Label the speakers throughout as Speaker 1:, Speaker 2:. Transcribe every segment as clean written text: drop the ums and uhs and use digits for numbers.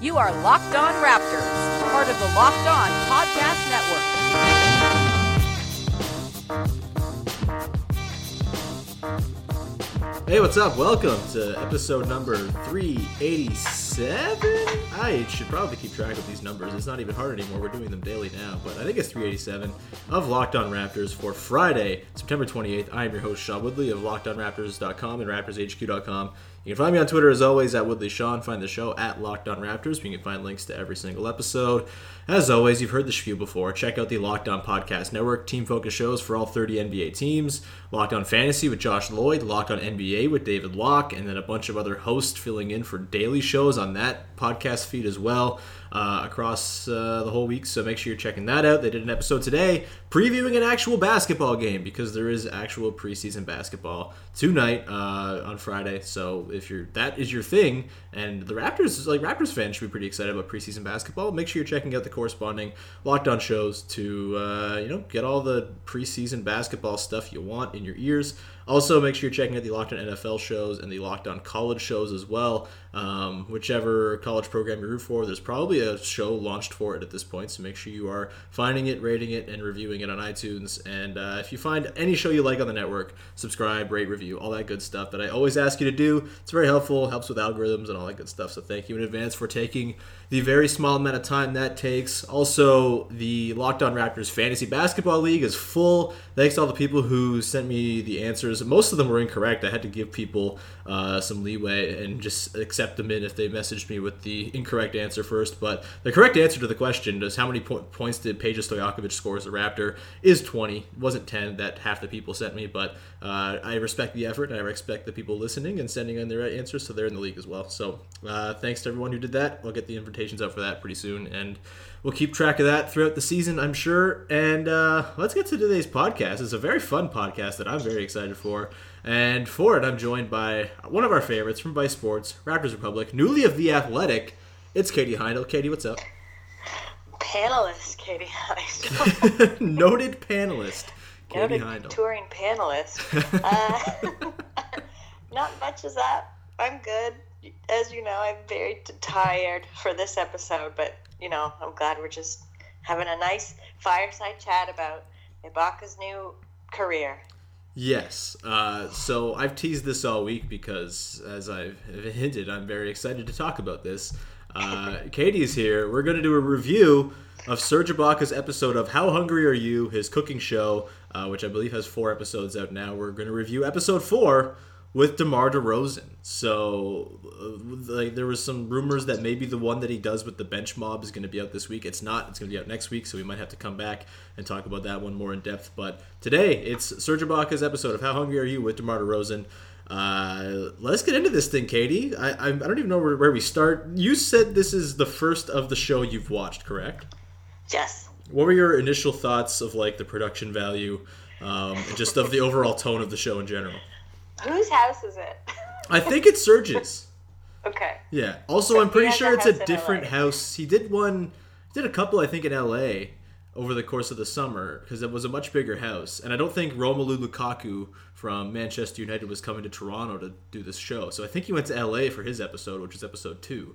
Speaker 1: You are Locked On Raptors, part of the Locked On Podcast
Speaker 2: Network. Hey, what's up? Welcome to episode number 387. I should probably keep track of these numbers. It's not even hard anymore. We're doing them daily now, but I think it's 387 of Locked On Raptors for Friday, September 28th. I am your host, Sean Woodley of LockedOnRaptors.com and RaptorsHQ.com. You can find me on Twitter as always at WoodleySean. Find the show at Locked On Raptors. You can find links to every single episode. As always, you've heard the spiel before. Check out the Locked On Podcast Network, team-focused shows for all 30 NBA teams. Locked On Fantasy with Josh Lloyd, Locked On NBA with David Locke, and then a bunch of other hosts filling in for daily shows on that podcast feed as well across the whole week. So make sure you're checking that out. They did an episode today previewing an actual basketball game because there is actual preseason basketball tonight on Friday. So if that is your thing, and the Raptors fans should be pretty excited about preseason basketball, make sure you're checking out the corresponding Locked On shows to get all the preseason basketball stuff you want in your ears. Also, make sure you're checking out the Locked On NFL shows and the Locked On College shows as well. Whichever college program you root for, there's probably a show launched for it at this point, so make sure you are finding it, rating it, and reviewing it on iTunes. And if you find any show you like on the network, subscribe, rate, review, all that good stuff that I always ask you to do. It's very helpful, helps with algorithms and all that good stuff, so thank you in advance for taking the very small amount of time that takes. Also, the Locked On Raptors Fantasy Basketball League is full. Thanks to all the people who sent me the answers. Most of them were incorrect. I had to give people some leeway and just accept them in if they messaged me with the incorrect answer first. But the correct answer to the question is how many points did Peja Stojakovic score as a Raptor is 20. It wasn't 10 that half the people sent me, but I respect the effort and I respect the people listening and sending in the right answers, so they're in the league as well. So thanks to everyone who did that. I'll get the invitations out for that pretty soon, and we'll keep track of that throughout the season, I'm sure. And let's get to today's podcast. It's a very fun podcast that I'm very excited for. And for it, I'm joined by one of our favorites from Vice Sports, Raptors Republic, newly of The Athletic. It's Katie Heindel. Katie, what's up?
Speaker 3: Panelist Katie Heindel.
Speaker 2: Noted panelist Katie Heindel.
Speaker 3: Touring panelist. Not much as that. I'm good. As you know, I'm very tired for this episode, but, I'm glad we're just having a nice fireside chat about Ibaka's new career.
Speaker 2: Yes. So I've teased this all week because, as I've hinted, I'm very excited to talk about this. Katie's here. We're going to do a review of Serge Ibaka's episode of How Hungry Are You?, his cooking show, which I believe has 4 episodes out now. We're going to review episode 4 with DeMar DeRozan. So, there was some rumors that maybe the one that he does with the bench mob is going to be out this week. It's not. It's going to be out next week, so we might have to come back and talk about that one more in depth. But today, it's Serge Ibaka's episode of How Hungry Are You with DeMar DeRozan. Let's get into this thing, Katie. I don't even know where we start. You said this is the first of the show you've watched, correct?
Speaker 3: Yes.
Speaker 2: What were your initial thoughts of the production value and just of the overall tone of the show in general?
Speaker 3: Whose house is it?
Speaker 2: I think it's Serge's.
Speaker 3: Okay.
Speaker 2: Yeah. Also, I'm pretty sure it's a different house. He did a couple, I think, in LA over the course of the summer because it was a much bigger house. And I don't think Romelu Lukaku from Manchester United was coming to Toronto to do this show. So I think he went to LA for his episode, which is episode 2.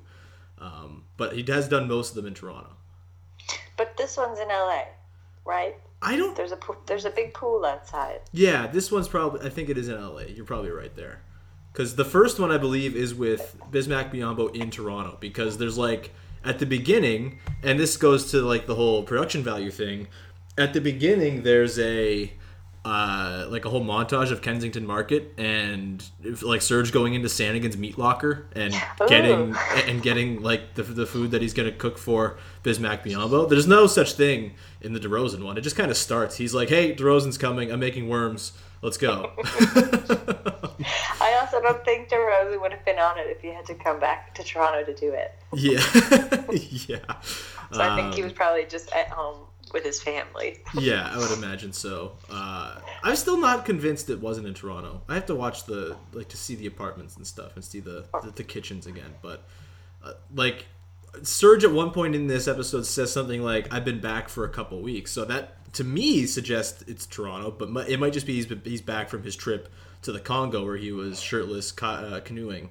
Speaker 2: But he has done most of them in Toronto.
Speaker 3: But this one's in LA, right? There's a big pool outside.
Speaker 2: Yeah, this one's probably, I think it is in LA. You're probably right there. Because the first one, I believe, is with Bismack Biyombo in Toronto. Because there's at the beginning, and this goes to the whole production value thing. At the beginning, there's a whole montage of Kensington Market and Serge going into Sanigan's meat locker and getting the food that he's going to cook for Bismack Biyombo. There's no such thing in the DeRozan one. It just kind of starts. He's like, "Hey, DeRozan's coming. I'm making worms. Let's go."
Speaker 3: I also don't think DeRozan would have been on it if he had to come back to Toronto to do it.
Speaker 2: Yeah. Yeah.
Speaker 3: So I think he was probably just at home with his family.
Speaker 2: Yeah, I would imagine so. I'm still not convinced it wasn't in Toronto. I have to watch to see the apartments and stuff and see the kitchens again. But Serge at one point in this episode says something like, "I've been back for a couple weeks." So that to me suggests it's Toronto, but it might just be he's back from his trip to the Congo where he was shirtless canoeing.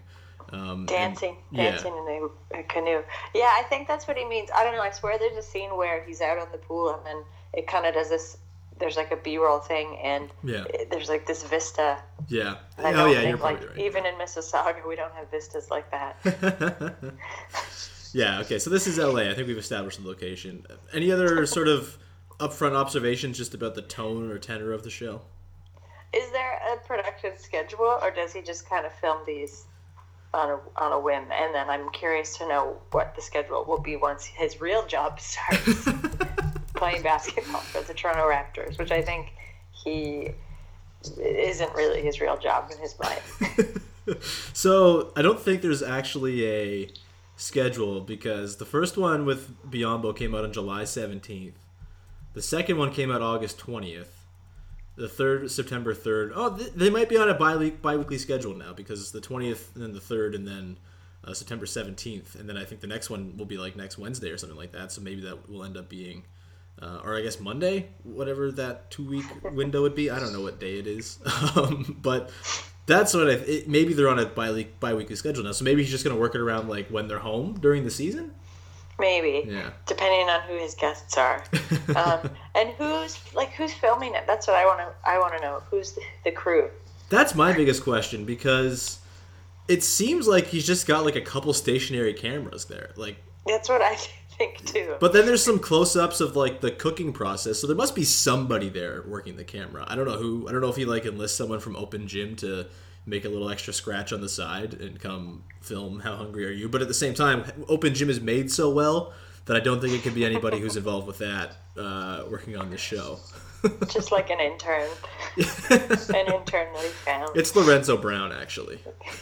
Speaker 3: Dancing in a canoe. Yeah, I think that's what he means. I don't know. I swear there's a scene where he's out on the pool and then it kind of does this. There's like a B-roll thing and there's like this vista.
Speaker 2: Yeah.
Speaker 3: You're probably right. Even in Mississauga, we don't have vistas like that.
Speaker 2: Yeah. Okay. So this is LA. I think we've established the location. Any other sort of upfront observations just about the tone or tenor of the show?
Speaker 3: Is there a production schedule, or does he just kind of film these on a whim? And then I'm curious to know what the schedule will be once his real job starts playing basketball for the Toronto Raptors, which I think he isn't really his real job in his mind.
Speaker 2: So I don't think there's actually a schedule because the first one with Biyombo came out on July 17th. The second one came out August 20th. The third, September 3rd. Oh, they might be on a bi-weekly schedule now because it's the 20th and then the 3rd and then September 17th. And then I think the next one will be like next Wednesday or something like that. So maybe that will end up being, or I guess Monday, whatever that 2-week window would be. I don't know what day it is. But that's what maybe they're on a bi-weekly schedule now. So maybe he's just going to work it around like when they're home during the season.
Speaker 3: Maybe,
Speaker 2: yeah.
Speaker 3: Depending on who his guests are, and who's filming it. That's what I want to know. Who's the crew?
Speaker 2: That's my biggest question because it seems like he's just got like a couple stationary cameras there. Like
Speaker 3: that's what I think too.
Speaker 2: But then there's some close-ups of like the cooking process, so there must be somebody there working the camera. I don't know who. I don't know if he like enlists someone from Open Gym to make a little extra scratch on the side and come film How Hungry Are You? But at the same time, Open Gym is made so well that I don't think it could be anybody who's involved with that working on the show.
Speaker 3: Just like an intern. An intern that he found.
Speaker 2: It's Lorenzo Brown, actually.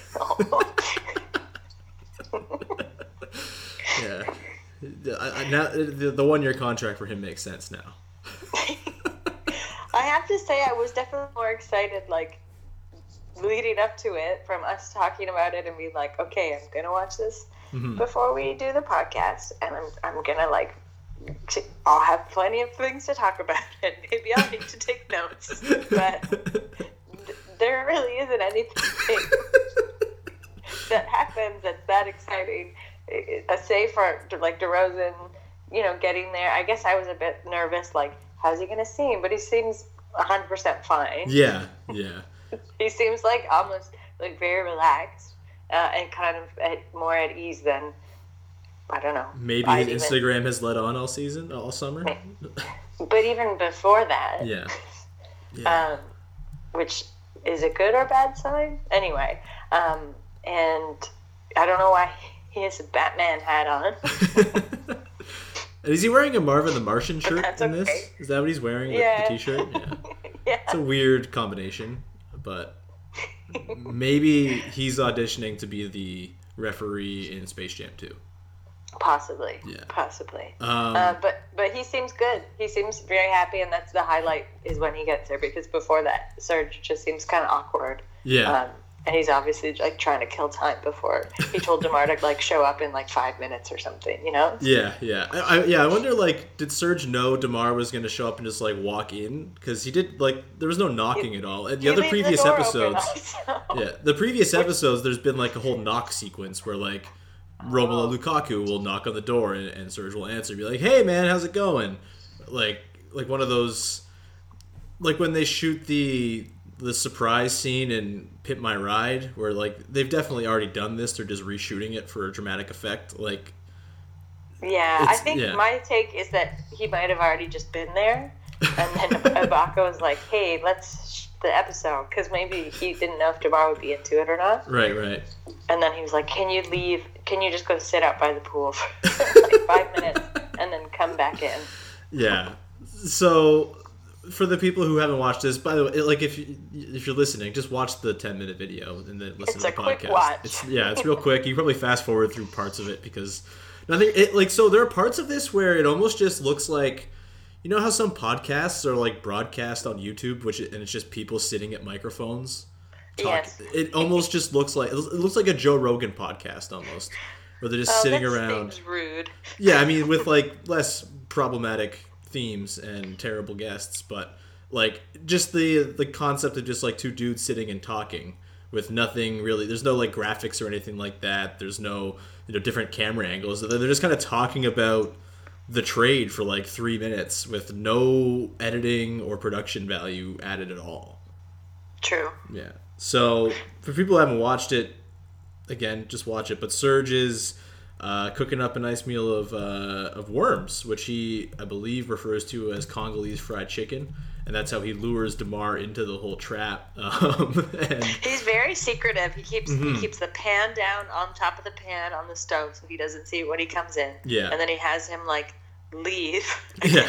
Speaker 2: Yeah. Now the 1-year contract for him makes sense now.
Speaker 3: I have to say I was definitely more excited, like, leading up to it from us talking about it and being like, okay, I'm gonna watch this before we do the podcast, and I'm gonna like I'll have plenty of things to talk about and maybe I'll need to take notes, but there really isn't anything that happens that's that exciting, save for like DeRozan, getting there. I guess I was a bit nervous, like how's he gonna seem, but he seems 100% fine.
Speaker 2: Yeah.
Speaker 3: He seems like almost like very relaxed and kind of more at ease than, I don't know.
Speaker 2: Maybe his Instagram has led on all summer.
Speaker 3: But even before that.
Speaker 2: Yeah.
Speaker 3: Which is a good or bad sign? Anyway, and I don't know why he has a Batman hat on.
Speaker 2: Is he wearing a Marvin the Martian shirt in this?
Speaker 3: Okay.
Speaker 2: Is that what he's wearing?
Speaker 3: Yeah.
Speaker 2: The t-shirt? Yeah.
Speaker 3: Yeah.
Speaker 2: It's a weird combination, but maybe he's auditioning to be the referee in Space Jam 2.
Speaker 3: Possibly.
Speaker 2: Yeah.
Speaker 3: Possibly. But he seems good. He seems very happy, and that's the highlight is when he gets there, because before that, Serge just seems kind of awkward.
Speaker 2: Yeah.
Speaker 3: And he's obviously like trying to kill time before he told DeMar to like show up in like 5 minutes or something,
Speaker 2: Yeah. I wonder, like, did Serge know DeMar was going to show up and just like walk in? Because he did, like, there was no knocking at all. And the other previous episodes, the previous episodes, there's been like a whole knock sequence where like Romelu Lukaku will knock on the door and Serge will answer, be like, "Hey man, how's it going?" Like one of those, like when they shoot the surprise scene in Pimp My Ride, where like they've definitely already done this, they're just reshooting it for a dramatic effect. Like,
Speaker 3: yeah, I think my take is that he might have already just been there, and then Ibaka was like, "Hey, let's shoot the episode," because maybe he didn't know if DeMar would be into it or not.
Speaker 2: Right.
Speaker 3: And then he was like, "Can you leave? Can you just go sit out by the pool for like 5 minutes and then come back in?"
Speaker 2: Yeah. So, for the people who haven't watched this, by the way, like if you're listening, just watch the 10-minute video and then listen to the podcast.
Speaker 3: Quick watch.
Speaker 2: It's real quick. You can probably fast forward through parts of it because nothing. So there are parts of this where it almost just looks like, you know how some podcasts are like broadcast on YouTube, and it's just people sitting at microphones.
Speaker 3: Yes.
Speaker 2: It almost just looks like a Joe Rogan podcast almost, where they're just sitting around.
Speaker 3: Seems rude.
Speaker 2: Yeah, I mean with like less problematic themes and terrible guests, but like just the concept of just like two dudes sitting and talking with nothing really. There's no like graphics or anything like that. There's no different camera angles. They're just kind of talking about the trade for like 3 minutes with no editing or production value added at all.
Speaker 3: True.
Speaker 2: Yeah. So for people who haven't watched it, again, just watch it. But Serge is cooking up a nice meal of worms, which he, I believe, refers to as Congolese fried chicken, and that's how he lures Damar into the whole trap. And
Speaker 3: he's very secretive. He keeps the pan down on top of the pan on the stove so he doesn't see it when he comes in.
Speaker 2: Yeah.
Speaker 3: And then he has him like leave
Speaker 2: Yeah.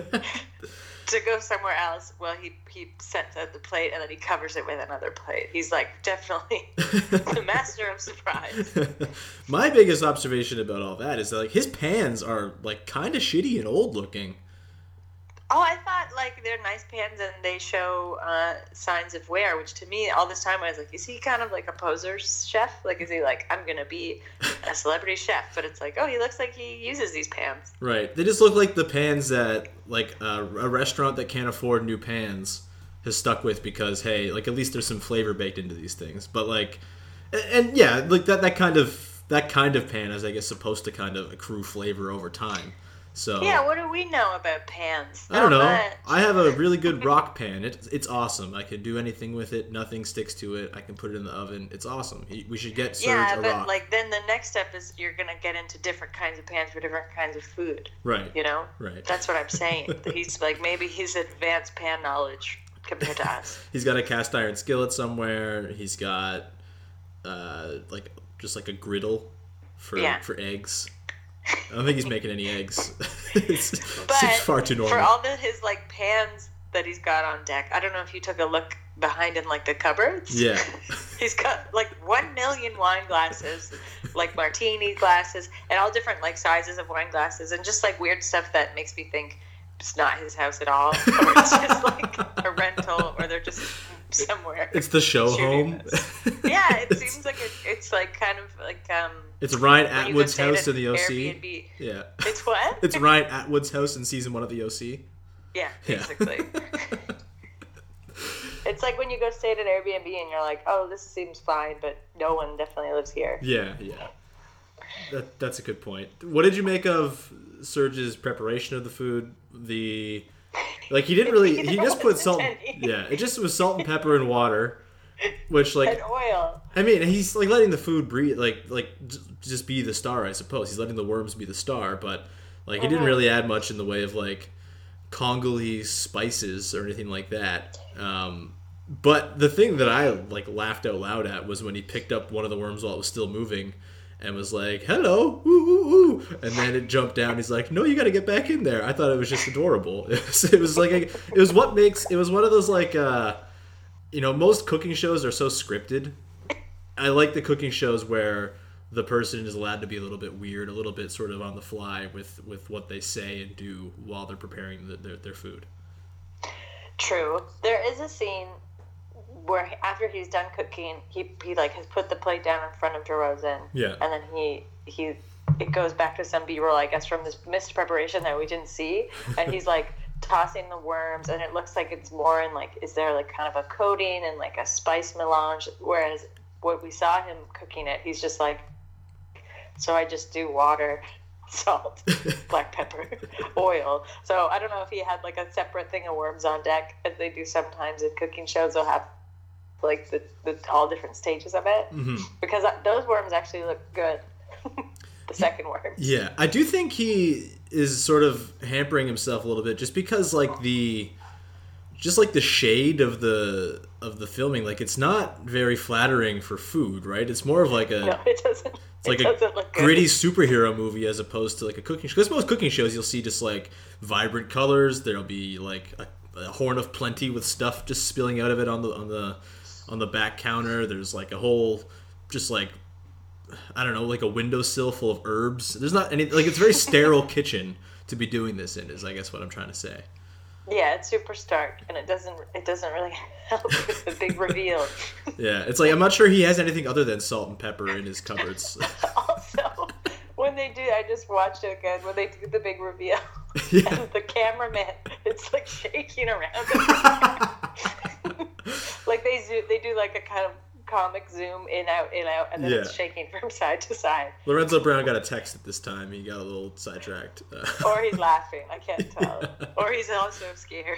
Speaker 3: to go somewhere else. Well, he sets out the plate and then he covers it with another plate. He's like definitely the master of surprise.
Speaker 2: My biggest observation about all that is that like his pans are like kind of shitty and old looking.
Speaker 3: Oh, I thought like they're nice pans and they show signs of wear, which to me all this time I was like, is he kind of like a poser chef? Like, is he like, I'm going to be a celebrity chef? But it's like, oh, he looks like he uses these pans.
Speaker 2: Right. They just look like the pans that like a restaurant that can't afford new pans has stuck with because, hey, like at least there's some flavor baked into these things. But like, and yeah, like that kind of pan is, I guess, supposed to kind of accrue flavor over time. So
Speaker 3: yeah, what do we know about pans?
Speaker 2: I don't know.
Speaker 3: Much.
Speaker 2: I have a really good rock pan. It's awesome. I can do anything with it. Nothing sticks to it. I can put it in the oven. It's awesome. We should get Serge
Speaker 3: yeah,
Speaker 2: a
Speaker 3: but
Speaker 2: rock.
Speaker 3: like then the next step is you're gonna get into different kinds of pans for different kinds of food.
Speaker 2: Right.
Speaker 3: You know.
Speaker 2: Right.
Speaker 3: That's what I'm saying. He's like maybe he's advanced pan knowledge compared to us.
Speaker 2: He's got a cast iron skillet somewhere. He's got like just like a griddle for eggs. I don't think he's making any eggs. It's far too normal.
Speaker 3: For all his like pans that he's got on deck, I don't know if you took a look behind in like the cupboards.
Speaker 2: Yeah.
Speaker 3: He's got like 1 million wine glasses, like martini glasses, and all different like sizes of wine glasses, and just like weird stuff that makes me think it's not his house at all, or it's just like a rental, or they're just somewhere.
Speaker 2: It's the show home.
Speaker 3: Yeah, it seems like it's like kind of like
Speaker 2: It's Ryan Atwood's house in the OC.
Speaker 3: Airbnb.
Speaker 2: Yeah.
Speaker 3: It's what?
Speaker 2: It's Ryan Atwood's house in season 1 of the OC.
Speaker 3: Yeah, basically. It's like when you go stay at an Airbnb and you're like, oh, this seems fine, but no one definitely lives here.
Speaker 2: Yeah. That's a good point. What did you make of Serge's preparation of the food? He didn't really. He just put salt. Yeah, it just was salt and pepper and water, which like
Speaker 3: and oil.
Speaker 2: I mean, he's like letting the food breathe, just be the star. I suppose he's letting the worms be the star, but like he didn't really add much in the way of like Congolese spices or anything like that. But the thing that I like laughed out loud at was when he picked up one of the worms while it was still moving and was like, hello, ooh, ooh, ooh. And then it jumped down. He's like, no, you got to get back in there. I thought it was just adorable. It was one of those like, most cooking shows are so scripted. I like the cooking shows where the person is allowed to be a little bit weird, a little bit sort of on the fly with what they say and do while they're preparing their food. True.
Speaker 3: There is a scene where after he's done cooking, he like has put the plate down in front of DeRozan.
Speaker 2: Yeah.
Speaker 3: And then it goes back to some B-roll, I guess, from this missed preparation that we didn't see. And he's like tossing the worms, and it looks like it's more in like, is there like kind of a coating and like a spice melange? Whereas what we saw him cooking it, he's just like, so I just do water, salt, black pepper, oil. So I don't know if he had like a separate thing of worms on deck, as they do sometimes in cooking shows. They'll have like the all different stages of it, because those worms actually look good. The second worms.
Speaker 2: Yeah, I do think he is sort of hampering himself a little bit, just because like the shade of the filming, like it's not very flattering for food, right? It's more of like
Speaker 3: no, it doesn't.
Speaker 2: It's like a gritty superhero movie as opposed to like a cooking show. Because most cooking shows, you'll see just like vibrant colors. There'll be like a horn of plenty with stuff just spilling out of it on the back counter. There's like a whole, just like, I don't know, like a windowsill full of herbs. There's not any, like, it's a very sterile kitchen to be doing this in, is I guess what I'm trying to say.
Speaker 3: Yeah, it's super stark, and it doesn't really help with the big reveal.
Speaker 2: Yeah, it's like, I'm not sure he has anything other than salt and pepper in his cupboards.
Speaker 3: Also, when they do, I just watched it again, when they do the big reveal,
Speaker 2: Yeah.
Speaker 3: and the cameraman, it's like shaking around. Like they do like a kind of comic zoom in, out, and then it's shaking from side to side.
Speaker 2: Lorenzo Brown got a text at this time. He got a little sidetracked.
Speaker 3: Or he's laughing. I can't tell. Yeah. Or he's also scared.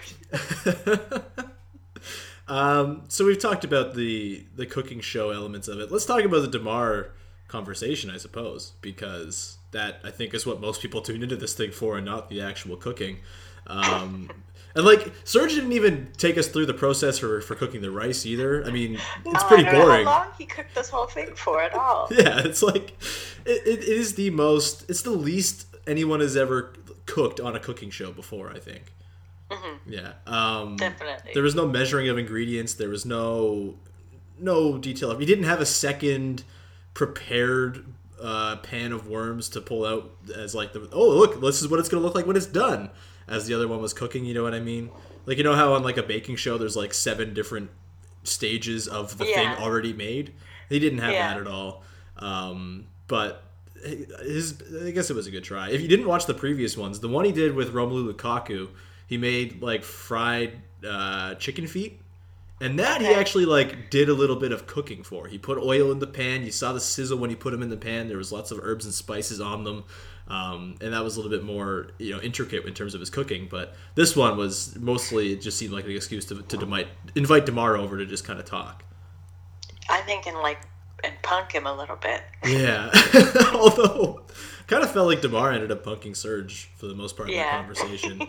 Speaker 2: So we've talked about the cooking show elements of it. Let's talk about the Damar conversation, I suppose, because that, I think, is what most people tune into this thing for and not the actual cooking. And, like, Serge didn't even take us through the process for cooking the rice either. I mean, it's pretty boring. I don't
Speaker 3: know how long he cooked this whole thing for at all.
Speaker 2: Yeah, it's like, it is it's the least anyone has ever cooked on a cooking show before, I think. Mm-hmm. Yeah.
Speaker 3: Definitely.
Speaker 2: There was no measuring of ingredients. There was no detail. He didn't have a second prepared pan of worms to pull out as like look, this is what it's going to look like when it's done. As the other one was cooking, you know what I mean? Like, you know how on like a baking show there's like 7 different stages of the thing already made? He didn't have that at all. But I guess it was a good try. If you didn't watch the previous ones, the one he did with Romelu Lukaku, he made like fried chicken feet. And that he actually like did a little bit of cooking for. He put oil in the pan. You saw the sizzle when he put them in the pan. There was lots of herbs and spices on them. And that was a little bit more, intricate in terms of his cooking. But this one was mostly, it just seemed like an excuse to invite Damar over to just kind of talk.
Speaker 3: I'm thinking and punk him a little bit.
Speaker 2: Yeah. Although, kind of felt like Damar ended up punking Serge for the most part of the conversation.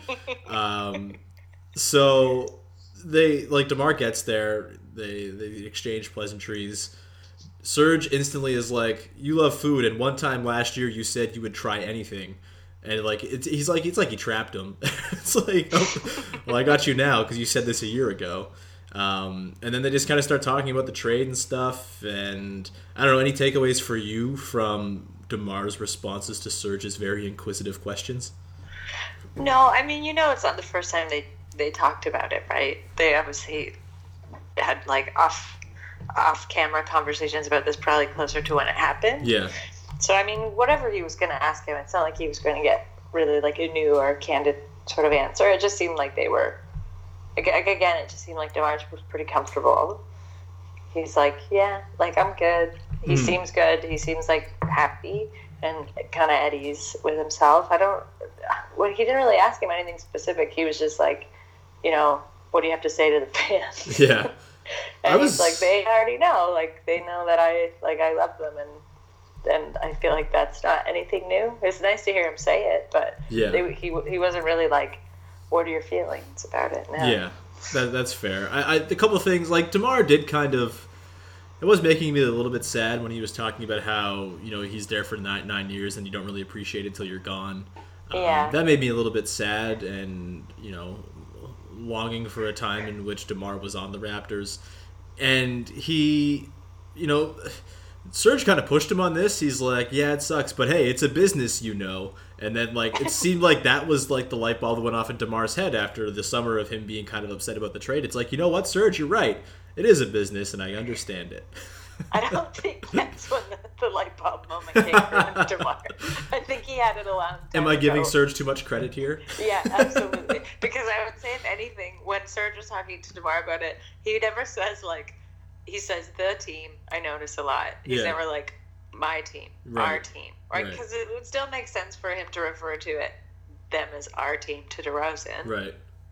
Speaker 2: So Damar gets there, they exchange pleasantries. Serge instantly is like, you love food, and one time last year you said you would try anything. And like it's like he trapped him. It's like, well, I got you now because you said this a year ago. And then they just kind of start talking about the trade and stuff. And I don't know, any takeaways for you from Damar's responses to Serge's very inquisitive questions?
Speaker 3: No, I mean, it's not the first time they talked about it, right? They obviously had like off-camera conversations about this probably closer to when it happened.
Speaker 2: Yeah.
Speaker 3: So, I mean, whatever he was going to ask him, it's not like he was going to get really like a new or candid sort of answer. It just seemed like they were, again, it just seemed like Damar was pretty comfortable. He's like, yeah, like, I'm good. He seems good. He seems like happy and kind of at ease with himself. He didn't really ask him anything specific. He was just like, what do you have to say to the fans?
Speaker 2: Yeah.
Speaker 3: And he's like, they already know. Like, they know that I love them, and I feel like that's not anything new. It's nice to hear him say it, but he wasn't really like, what are your feelings about it? No.
Speaker 2: Yeah, that's fair. A couple of things, like, Damar did kind of, it was making me a little bit sad when he was talking about how, he's there for 9 years and you don't really appreciate it until you're gone. That made me a little bit sad and, longing for a time in which Damar was on the Raptors. And he, Serge kind of pushed him on this. He's like, yeah, it sucks, but hey, it's a business, And then, like, it seemed like that was, like, the light bulb that went off in Damar's head after the summer of him being kind of upset about the trade. It's like, you know what, Serge, you're right. It is a business, and I understand it.
Speaker 3: I don't think that's when the light bulb moment came for Damar. I think he had it a long time
Speaker 2: Am I giving Serge too much credit here?
Speaker 3: Yeah, absolutely. Because I would say, if anything, when Serge was talking to Damar about it, he never says, like, he says the team. I notice a lot. He's never like, my team, our team. Right? Because it would still make sense for him to refer to them as our team to DeRozan.
Speaker 2: Right.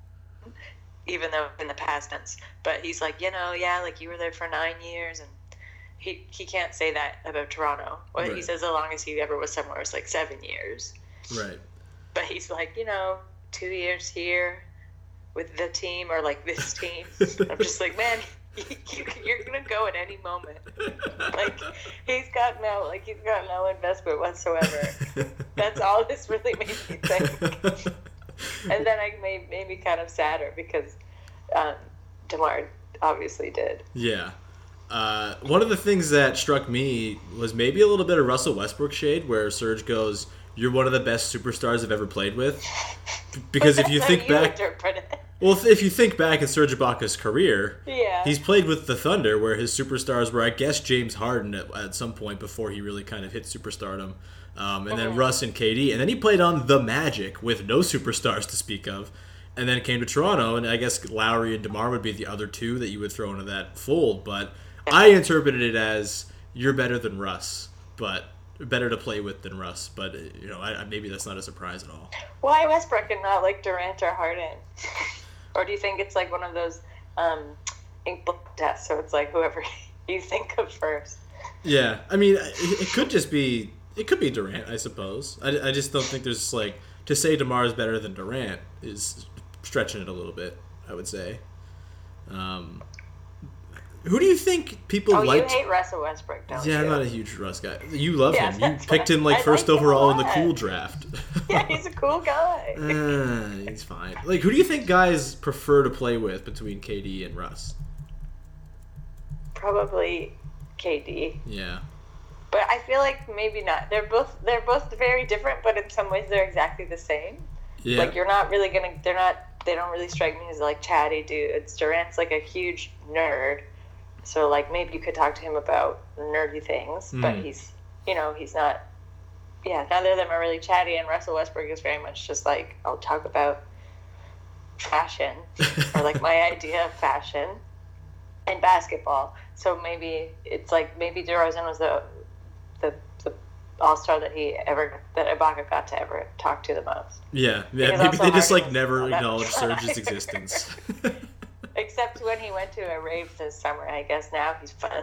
Speaker 3: Even though in the past tense. But he's like, like, you were there for 9 years, and he can't say that about Toronto. Well, he says as long as he ever was somewhere, it's like 7 years.
Speaker 2: Right.
Speaker 3: But he's like, 2 years here with the team or like this team. I'm just like, man, you're gonna go at any moment. Like, he's got no investment whatsoever. That's all this really made me think. And then I made me kind of sadder because Damar obviously did.
Speaker 2: Yeah. One of the things that struck me was maybe a little bit of Russell Westbrook shade, where Serge goes, "You're one of the best superstars I've ever played with." Because if you think back, if you think back at Serge Ibaka's career, he's played with the Thunder, where his superstars were, I guess, James Harden at some point before he really kind of hit superstardom, and then Russ and KD, and then he played on the Magic with no superstars to speak of. And then it came to Toronto, and I guess Lowry and DeMar would be the other two that you would throw into that fold. But I interpreted it as you're better than Russ, but better to play with than Russ. But maybe that's not a surprise at all.
Speaker 3: Why Westbrook and not like Durant or Harden? Or do you think it's like one of those ink book tests? So it's like whoever you think of first.
Speaker 2: Yeah, I mean, it could just be. It could be Durant, I suppose. I just don't think there's like to say DeMar is better than Durant is stretching it a little bit. I would say. Who do you think people like?
Speaker 3: You hate Russell Westbrook, don't you?
Speaker 2: Yeah, I'm not a huge Russ guy. You love him. You picked him like first overall in the cool draft.
Speaker 3: Yeah, he's a cool guy.
Speaker 2: He's fine. Like, who do you think guys prefer to play with between KD and Russ?
Speaker 3: Probably KD.
Speaker 2: Yeah.
Speaker 3: But I feel like maybe not. They're both very different, but in some ways they're exactly the same.
Speaker 2: Yeah.
Speaker 3: Like you're not really gonna. They don't really strike me as like chatty dudes. Durant's like a huge nerd. So, like, maybe you could talk to him about nerdy things, but he's not, neither of them are really chatty, and Russell Westbrook is very much just, like, I'll talk about fashion, or, like, my idea of fashion, and basketball. So maybe it's, like, maybe DeRozan was the all-star that Ibaka got to ever talk to the most.
Speaker 2: Yeah, maybe they just, like, never acknowledged Serge's existence.
Speaker 3: Except when he went to a rave this summer, I guess now he's fun.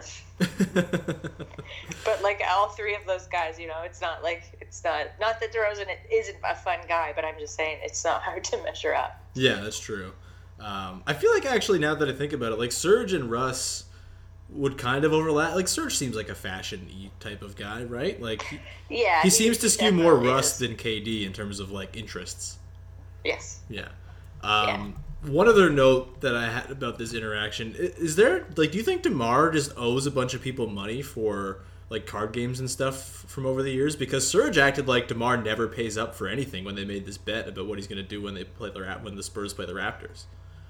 Speaker 3: But like all three of those guys, it's not that DeRozan isn't a fun guy, but I'm just saying it's not hard to measure up.
Speaker 2: Yeah, that's true. I feel like actually now that I think about it, like Serge and Russ would kind of overlap. Like Serge seems like a fashion-y type of guy, right? Like he seems to skew more Russ than KD in terms of like interests.
Speaker 3: Yes.
Speaker 2: Yeah. One other note that I had about this interaction is there, like, do you think DeMar just owes a bunch of people money for, like, card games and stuff from over the years? Because Serge acted like DeMar never pays up for anything when they made this bet about what he's going to do when when the Spurs play the Raptors.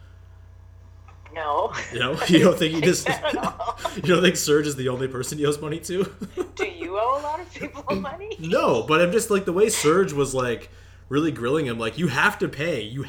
Speaker 3: No.
Speaker 2: You don't think he just, you don't think Serge is the only person he owes money to?
Speaker 3: Do you owe a lot of people money?
Speaker 2: No, but I'm just, like, the way Serge was, like, really grilling him, like, you have to pay the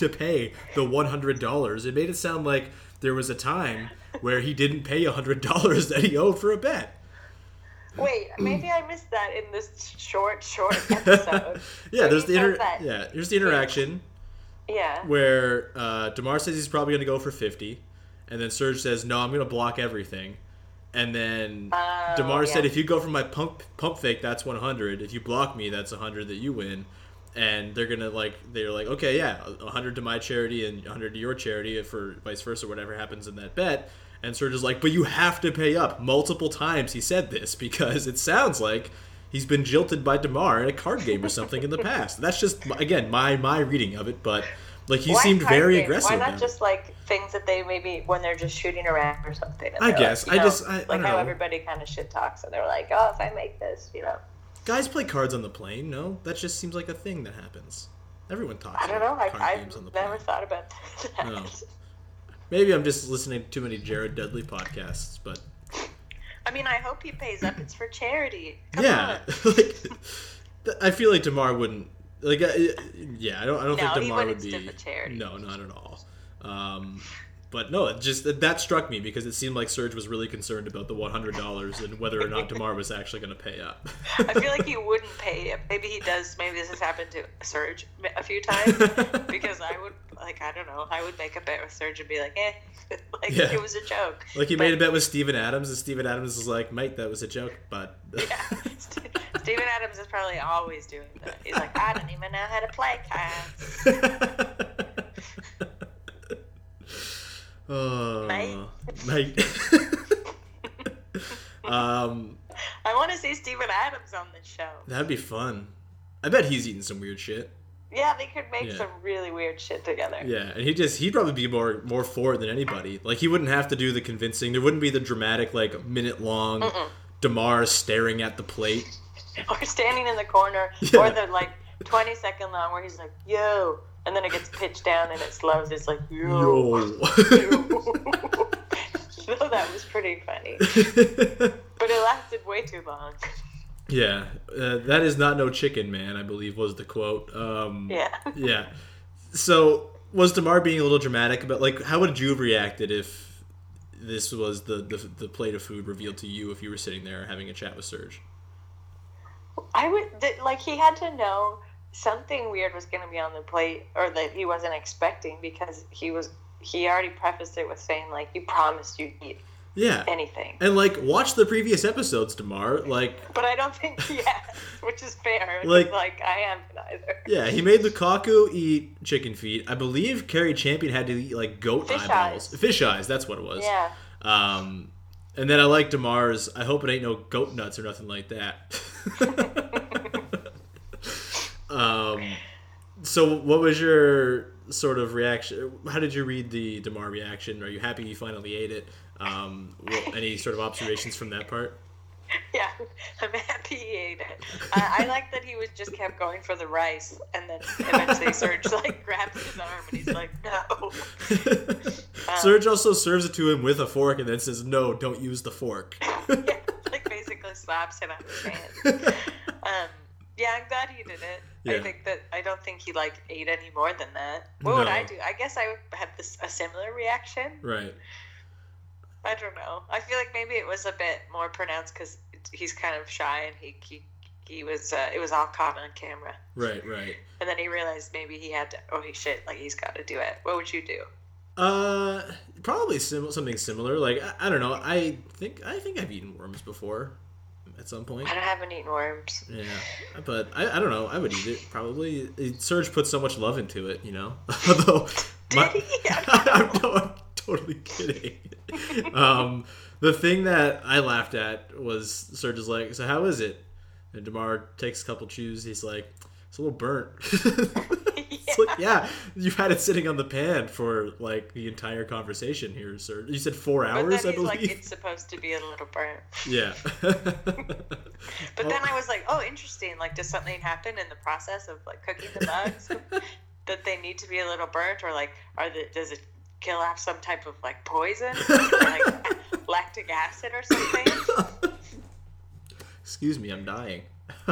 Speaker 2: $100. It made it sound like there was a time where he didn't pay $100 that he owed for a bet.
Speaker 3: Wait, maybe I missed that in this short episode.
Speaker 2: Yeah, here's the interaction.
Speaker 3: Yeah.
Speaker 2: Where DeMar says he's probably going to go for 50, and then Serge says, no, I'm going to block everything. And then DeMar said, if you go for my pump fake, that's 100. If you block me, that's 100 that you win. And they're like, okay, yeah, 100 to my charity and 100 to your charity for vice versa, whatever happens in that bet. And Serge is like, but you have to pay up. Multiple times he said this because it sounds like he's been jilted by DeMar in a card game or something in the past. That's just, again, my reading of it, but like he seemed very aggressive.
Speaker 3: Why not just like things that they maybe when they're just shooting around or something?
Speaker 2: I guess.
Speaker 3: Like,
Speaker 2: I don't
Speaker 3: how
Speaker 2: know.
Speaker 3: Everybody kind of shit talks and they're like, oh, if I make this,
Speaker 2: Guys play cards on the plane, no? That just seems like a thing that happens. Everyone talks
Speaker 3: I don't know.
Speaker 2: about card games on the plane.
Speaker 3: I've never thought about that.
Speaker 2: No. Maybe I'm just listening to too many Jared Dudley podcasts, but...
Speaker 3: I mean, I hope he pays up. It's for charity. Come
Speaker 2: on. Like, I feel like DeMar wouldn't... Like, I don't think DeMar would be...
Speaker 3: For charity.
Speaker 2: No, not at all. But no, that struck me because it seemed like Serge was really concerned about the $100 and whether or not DeMar was actually going to pay up.
Speaker 3: I feel like he wouldn't pay up. Maybe he does. Maybe this has happened to Serge a few times because I would, I don't know, I would make a bet with Serge and be like, it was a joke.
Speaker 2: Like he made a bet with Steven Adams and Steven Adams was like, mate, that was a joke, but...
Speaker 3: Yeah. Steven Adams is probably always doing that. He's like, I don't even know how to play cards.
Speaker 2: Oh, mate.
Speaker 3: I want to see Steven Adams on the show.
Speaker 2: That'd be fun. I bet he's eating some weird shit.
Speaker 3: Yeah, they could make some really weird shit together.
Speaker 2: Yeah, and he'd probably be more for it than anybody. Like he wouldn't have to do the convincing. There wouldn't be the dramatic minute long DeMar staring at the plate
Speaker 3: or standing in the corner, or the 20-second long where he's like, yo. And then it gets pitched down and it slows. It's like, yo. So that was pretty funny. But it lasted way too long.
Speaker 2: Yeah. That is not no chicken, man, I believe was the quote. Yeah. So was DeMar being a little dramatic about, how would you have reacted if this was the plate of food revealed to you if you were sitting there having a chat with Serge?
Speaker 3: He had to know something weird was going to be on the plate, or that he wasn't expecting, because he already prefaced it with saying, like, you promised you'd eat anything.
Speaker 2: And, like, watch the previous episodes, Damar. Like,
Speaker 3: but I don't think he has, which is fair.
Speaker 2: Like,
Speaker 3: I haven't either.
Speaker 2: Yeah, he made Lukaku eat chicken feet. I believe Carrie Champion had to eat, like, goat eyeballs. Fish eyes, that's what it was.
Speaker 3: Yeah.
Speaker 2: And then I like Damar's, I hope it ain't no goat nuts or nothing like that. So what was your sort of reaction? How did you read the Damar reaction? Are you happy you finally ate it? Any sort of observations from that part?
Speaker 3: Yeah, I'm happy he ate it. I like that he just kept going for the rice, and then eventually Serge, like, grabs his arm and he's like, no.
Speaker 2: Serge also serves it to him with a fork and then says, no, don't use the fork.
Speaker 3: Yeah, like, basically slaps him out of his hand. Yeah, I'm glad he did it.
Speaker 2: Yeah.
Speaker 3: I don't think he, like, ate any more than that. What would I do? I guess I would have a similar reaction.
Speaker 2: Right.
Speaker 3: I don't know. I feel like maybe it was a bit more pronounced because he's kind of shy, and he was it was all caught on camera.
Speaker 2: Right.
Speaker 3: And then he realized maybe he had to. Oh shit! Like, he's got to do it. What would you do?
Speaker 2: Probably something similar. Like, I don't know. I think I've eaten worms before. At some point.
Speaker 3: I haven't eaten worms.
Speaker 2: Yeah, but I don't know. I would eat it probably. Serge put so much love into it, you know. Although,
Speaker 3: did he?
Speaker 2: I'm totally kidding. The thing that I laughed at was Serge is like, "So how is it?" And Damar takes a couple chews. He's like, "It's a little burnt." It's like, yeah, you've had it sitting on the pan for, like, the entire conversation here, sir. You said 4 hours, I believe.
Speaker 3: Like, it's supposed to be a little burnt.
Speaker 2: Yeah.
Speaker 3: But then I was like, oh, interesting. Like, does something happen in the process of, like, cooking the bugs that they need to be a little burnt, or, like, does it kill off some type of, like, poison, or, like, lactic acid or something?
Speaker 2: Excuse me, I'm dying.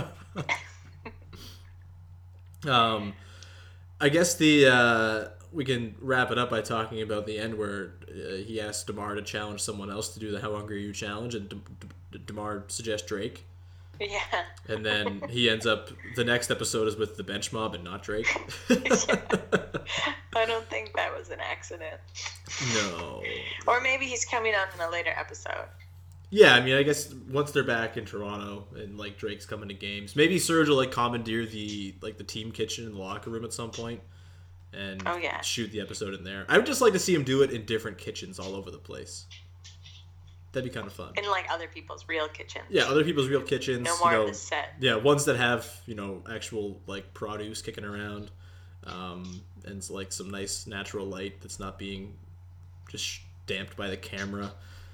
Speaker 2: I guess we can wrap it up by talking about the end where he asked Damar to challenge someone else to do the How Hungry Are You challenge, and Damar suggests Drake.
Speaker 3: Yeah.
Speaker 2: And then he ends up, the next episode is with the bench mob and not Drake.
Speaker 3: Yeah. I don't think that was an accident.
Speaker 2: No.
Speaker 3: Or maybe he's coming on in a later episode.
Speaker 2: Yeah, I mean, I guess once they're back in Toronto and, like, Drake's coming to games, maybe Serge will, like, commandeer the team kitchen in the locker room at some point and shoot the episode in there. I would just like to see him do it in different kitchens all over the place. That'd be kind of fun.
Speaker 3: In, like, other people's real kitchens.
Speaker 2: Yeah, other people's real kitchens.
Speaker 3: No more of the set.
Speaker 2: Yeah, ones that have, actual, like, produce kicking around, and, like, some nice natural light that's not being just damped by the camera.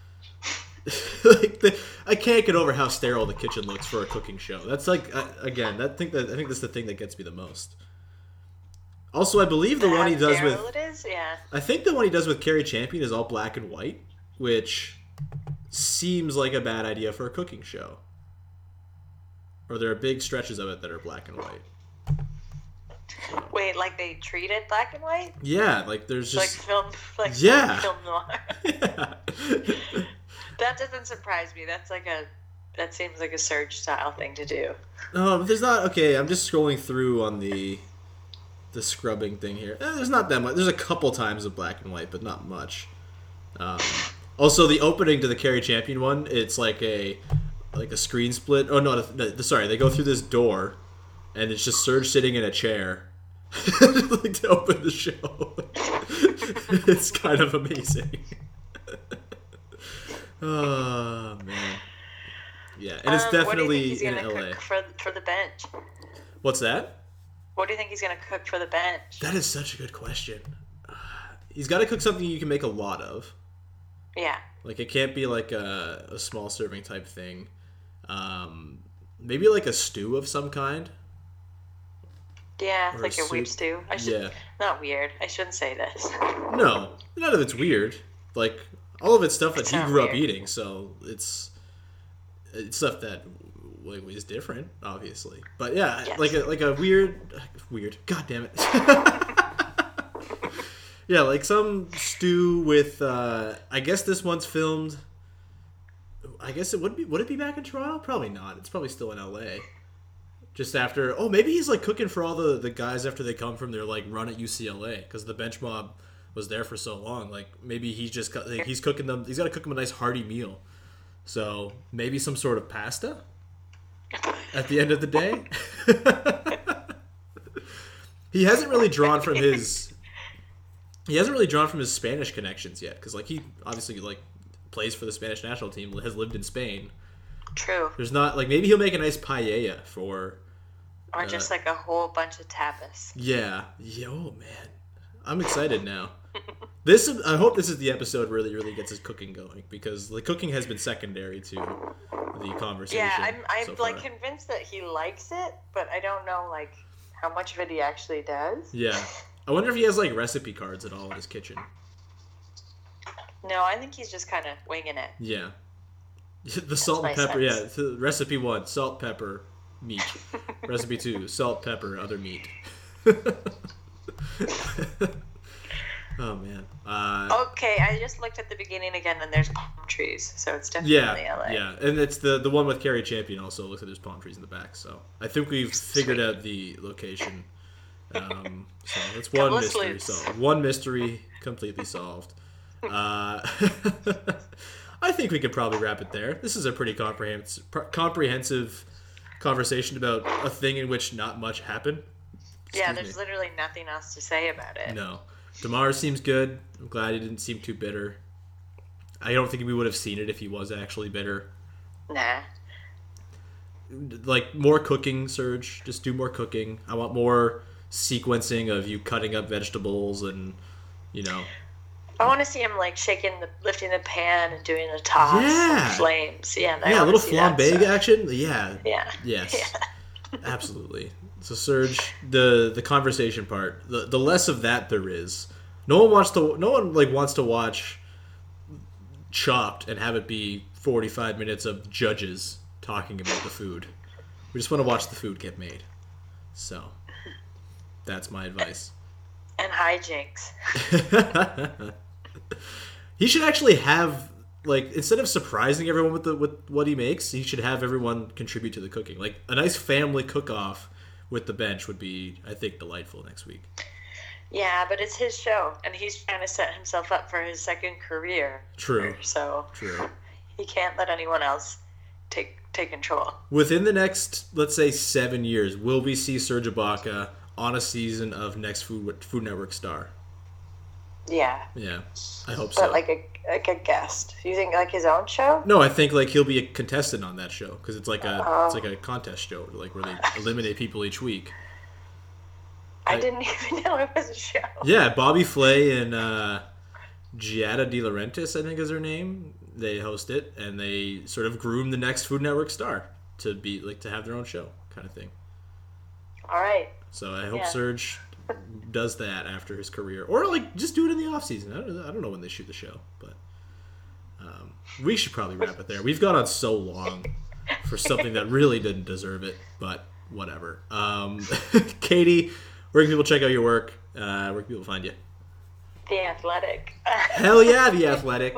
Speaker 2: I can't get over how sterile the kitchen looks for a cooking show. That's like, again, I think that's the thing that gets me the most. Also, I believe the one he does with I think the one he does with Carrie Champion is all black and white, which seems like a bad idea for a cooking show. Or there are big stretches of it that are black and white.
Speaker 3: So. Wait, like they treat it black and white?
Speaker 2: Yeah, like there's just
Speaker 3: film noir.
Speaker 2: Yeah.
Speaker 3: That doesn't surprise me. That seems like a Serge style thing to do.
Speaker 2: Oh, there's not. Okay, I'm just scrolling through on the scrubbing thing here. There's not that much. There's a couple times of black and white, but not much. Also, the opening to the Carrie Champion one, it's like a screen split. Oh no, sorry. They go through this door, and it's just Serge sitting in a chair, like to open the show. It's kind of amazing. Oh man, yeah, and it's definitely in LA.
Speaker 3: Cook for the bench.
Speaker 2: What's that?
Speaker 3: What do you think he's gonna cook for the bench?
Speaker 2: That is such a good question. He's got to cook something you can make a lot of.
Speaker 3: Yeah.
Speaker 2: Like it can't be like a small serving type thing. Maybe like a stew of some kind.
Speaker 3: Yeah, like a weird stew. Not weird. I shouldn't say this.
Speaker 2: No, none of it's weird. Like. All of it's stuff that he grew up eating, so it's stuff that like is different, obviously. But yeah, yes. like a weird. God damn it. Yeah, like some stew with. I guess this one's filmed. I guess it would it be back in Toronto? Probably not. It's probably still in LA. Just after. Oh, maybe he's like cooking for all the guys after they come from their like run at UCLA because the bench mob was there for so long. Like maybe he's just like, he's cooking them. He's got to cook them a nice hearty meal. So maybe some sort of pasta at the end of the day. He hasn't really drawn from his Spanish connections yet because like he obviously like plays for the Spanish national team, has lived in Spain.
Speaker 3: True.
Speaker 2: There's not like maybe he'll make a nice paella for
Speaker 3: or just like a whole bunch of tapas.
Speaker 2: Yeah. Oh man. I'm excited now. I hope this is the episode where he really gets his cooking going because the cooking has been secondary to the conversation.
Speaker 3: Yeah, I'm
Speaker 2: so
Speaker 3: like
Speaker 2: far.
Speaker 3: convinced that he likes it, but I don't know like how much of it he actually does.
Speaker 2: Yeah. I wonder if he has like recipe cards at all in his kitchen.
Speaker 3: No, I think he's just kind of winging it.
Speaker 2: Yeah. The salt and pepper, yeah. Recipe 1, salt, pepper, meat. Recipe 2, salt, pepper, other meat. Oh, man.
Speaker 3: Okay, I just looked at the beginning again, and there's palm trees, so it's definitely LA.
Speaker 2: Yeah, and it's the one with Carrie Champion also looks like there's palm trees in the back, so I think we've figured out the location. So that's one mystery solved. One mystery completely solved. I think we could probably wrap it there. This is a pretty comprehensive conversation about a thing in which not much happened.
Speaker 3: There's literally nothing else to say about it.
Speaker 2: No. DeMar seems good. I'm glad he didn't seem too bitter. I don't think we would have seen it if he was actually bitter.
Speaker 3: Nah.
Speaker 2: Like, more cooking, Serge. Just do more cooking. I want more sequencing of you cutting up vegetables and,
Speaker 3: I want to see him like lifting the pan and doing the toss and flames. Yeah,
Speaker 2: a little flambe action. Yeah.
Speaker 3: Yeah.
Speaker 2: Yes.
Speaker 3: Yeah.
Speaker 2: Absolutely. So Serge, the conversation part, the less of that there is. No one wants to watch Chopped and have it be 45 minutes of judges talking about the food. We just want to watch the food get made. So that's my advice.
Speaker 3: And hijinks.
Speaker 2: He should actually have, like, instead of surprising everyone with what he makes, he should have everyone contribute to the cooking. Like, a nice family cook-off with the bench would be, I think, delightful next week.
Speaker 3: Yeah, but it's his show, and he's trying to set himself up for his second career.
Speaker 2: True.
Speaker 3: So
Speaker 2: True.
Speaker 3: He can't let anyone else take control.
Speaker 2: Within the next, let's say, 7 years, will we see Serge Ibaka on a season of next Food Network Star?
Speaker 3: Yeah.
Speaker 2: Yeah, I hope so.
Speaker 3: But like a guest. You think like his own show?
Speaker 2: No, I think like he'll be a contestant on that show because it's like a contest show, like where they eliminate people each week.
Speaker 3: I didn't even know it was a show.
Speaker 2: Yeah, Bobby Flay and Giada De Laurentiis, I think is her name. They host it and they sort of groom the next Food Network star to be like to have their own show kind of thing.
Speaker 3: All right.
Speaker 2: So I hope Serge does that after his career, or like just do it in the off season. I don't know when they shoot the show, but we should probably wrap it there. We've gone on so long for something that really didn't deserve it, but whatever. Katie, where can people check out your work? Where can people find you?
Speaker 3: The Athletic.
Speaker 2: Hell yeah, The Athletic.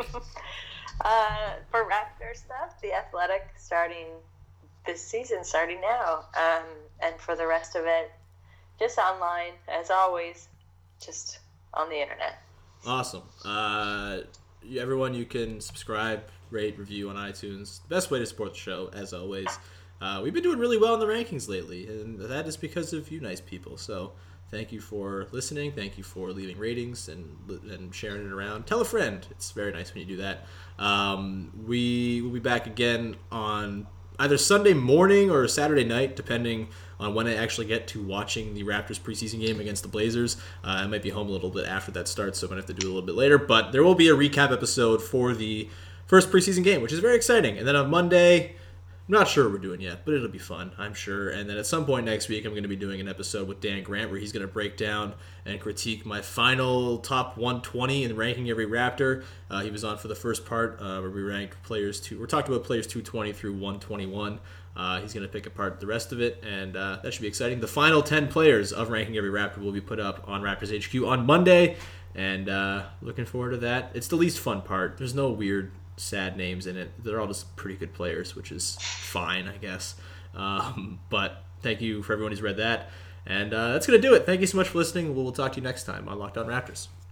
Speaker 3: For Raptor stuff, The Athletic starting this season, starting now, and for the rest of it, just online, as always, just on the internet.
Speaker 2: Awesome. Everyone, you can subscribe, rate, review on iTunes. The best way to support the show, as always. We've been doing really well in the rankings lately, and that is because of you nice people. So thank you for listening. Thank you for leaving ratings and sharing it around. Tell a friend. It's very nice when you do that. We will be back again on either Sunday morning or Saturday night, depending on when I actually get to watching the Raptors preseason game against the Blazers. I might be home a little bit after that starts, so I might have to do it a little bit later. But there will be a recap episode for the first preseason game, which is very exciting. And then on Monday, I'm not sure what we're doing yet, but it'll be fun, I'm sure. And then at some point next week, I'm going to be doing an episode with Dan Grant where he's going to break down and critique my final top 120 in ranking every Raptor. He was on for the first part where we ranked players we're talking about players 220 through 121. He's going to pick apart the rest of it, and that should be exciting. The final 10 players of Ranking Every Raptor will be put up on Raptors HQ on Monday, and looking forward to that. It's the least fun part. There's no weird, sad names in it. They're all just pretty good players, which is fine, I guess. But thank you for everyone who's read that. And that's going to do it. Thank you so much for listening. We'll talk to you next time on Locked On Raptors.